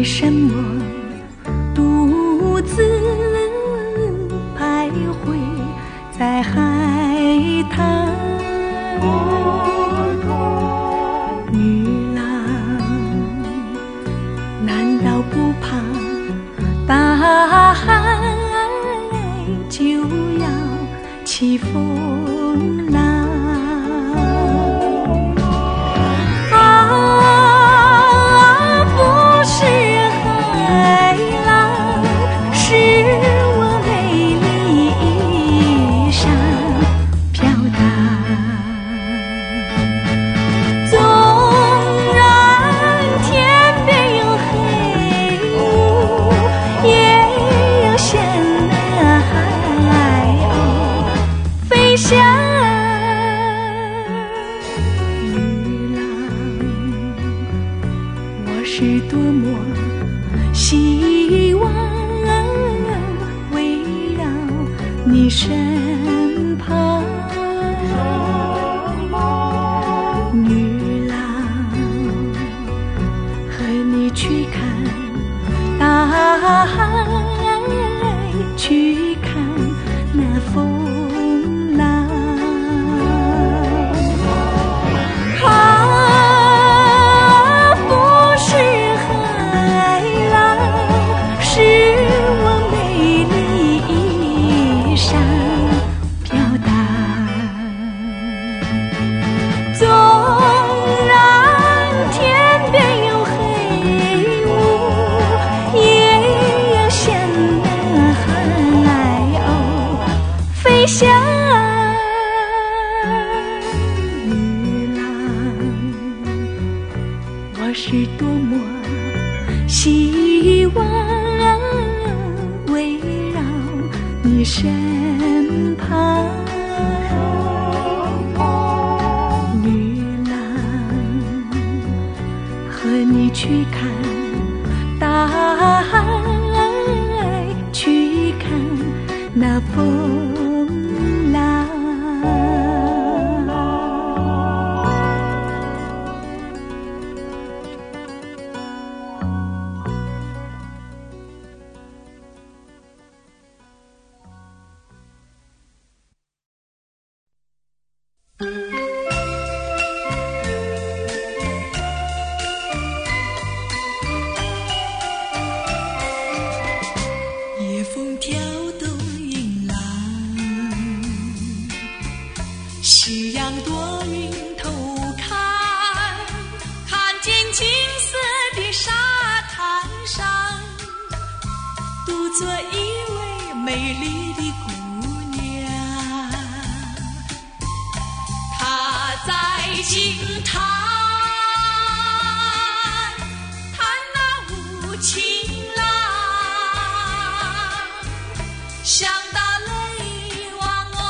为什么独自徘徊在海滩？女郎，难道不怕大海就要起风浪？是多么希望围绕你身旁，女郎，和你去看大海，去看那风浪。想女郎，我是多么希望围绕你身旁，女郎，和你去看大海，去看那风浪。 夜风挑动银浪，夕阳躲云头看，看见金色的沙滩上，独坐一位美丽的姑娘，她在轻弹，弹那无情浪，想到泪汪汪，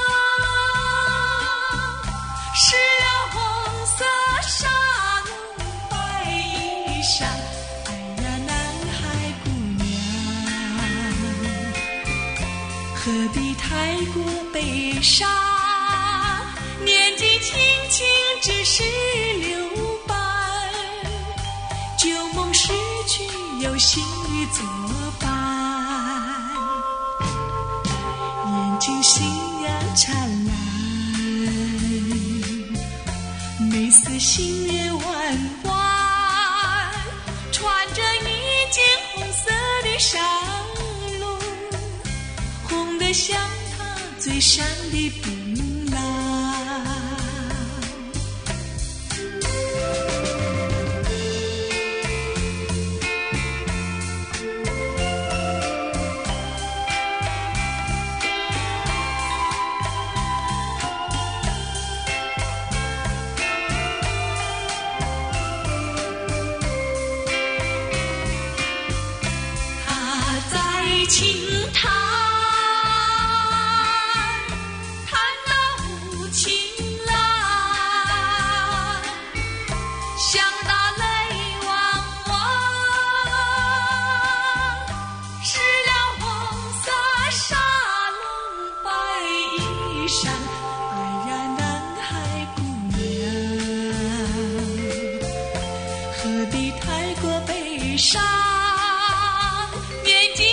湿了红色纱笼白衣裳。哎呀，男孩姑娘，何必太过悲伤？年纪轻轻只是6般，旧梦逝去有新雨作伴。眼睛星亮灿烂，眉似星月弯弯，穿着一件红色的纱笼，红得像她嘴上的槟榔。轻弹，弹那无情浪，想到泪汪汪，湿了红色纱笼白衣裳。哎呀，男孩姑娘，何必太过悲伤？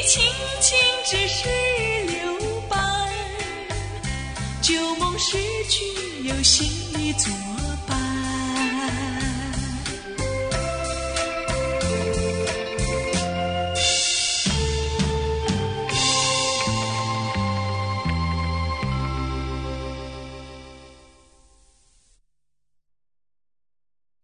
轻轻只是留伴，旧梦逝去，有新的作